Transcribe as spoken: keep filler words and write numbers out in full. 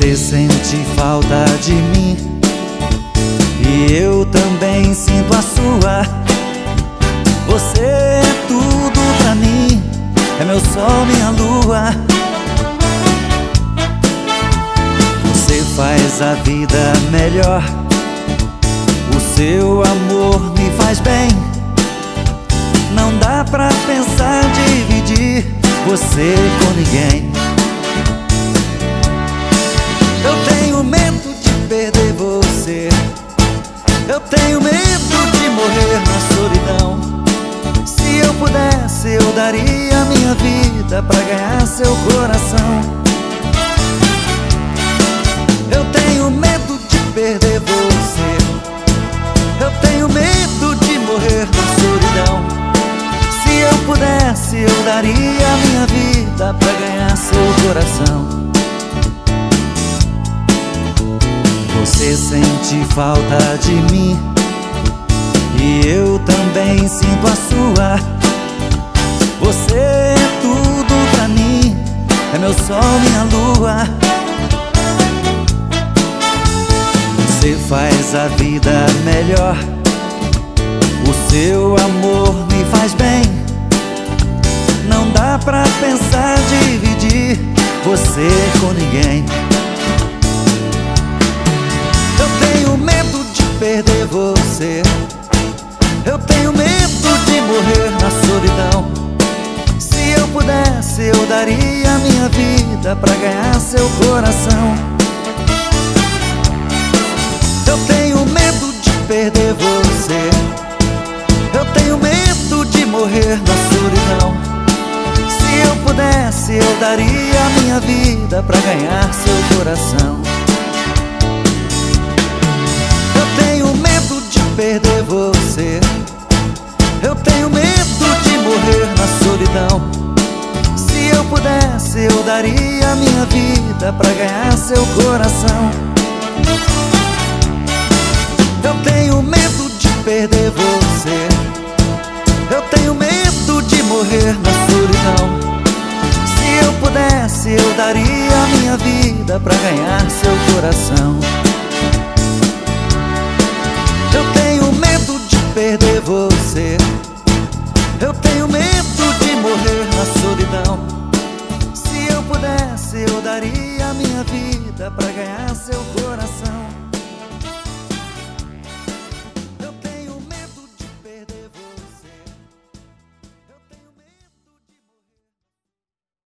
Você sente falta de mim e eu também sinto a sua. Você é tudo pra mim, é meu sol, minha lua. Você faz a vida melhor, o seu amor me faz bem. Não dá pra pensar dividir você com ninguém. Eu tenho medo de perder você, eu tenho medo de morrer na solidão. Se eu pudesse, eu daria a minha vida pra ganhar seu coração. Eu tenho medo de perder você, eu tenho medo de morrer na solidão. Se eu pudesse, eu daria a minha vida pra ganhar seu coração. Você sente falta de mim e eu também sinto a sua. Você é tudo pra mim, é meu sol, minha lua. Você faz a vida melhor, o seu amor me faz bem. Não dá pra pensar dividir você com ninguém. Eu tenho medo de perder você, eu tenho medo de morrer na solidão. Se eu pudesse, eu daria a minha vida pra ganhar seu coração. Eu tenho medo de perder você, eu tenho medo de morrer na solidão. Se eu pudesse, eu daria a minha vida pra ganhar seu coração. Eu tenho medo de perder você, eu tenho medo de morrer na solidão. Se eu pudesse, eu daria a minha vida pra ganhar seu coração. Eu tenho medo de perder você, eu tenho medo de morrer na solidão. Se eu pudesse, eu daria a minha vida pra ganhar seu coração. Eu tenho medo de perder você, eu tenho medo de morrer na solidão. Se eu pudesse, eu daria a minha vida pra ganhar seu coração.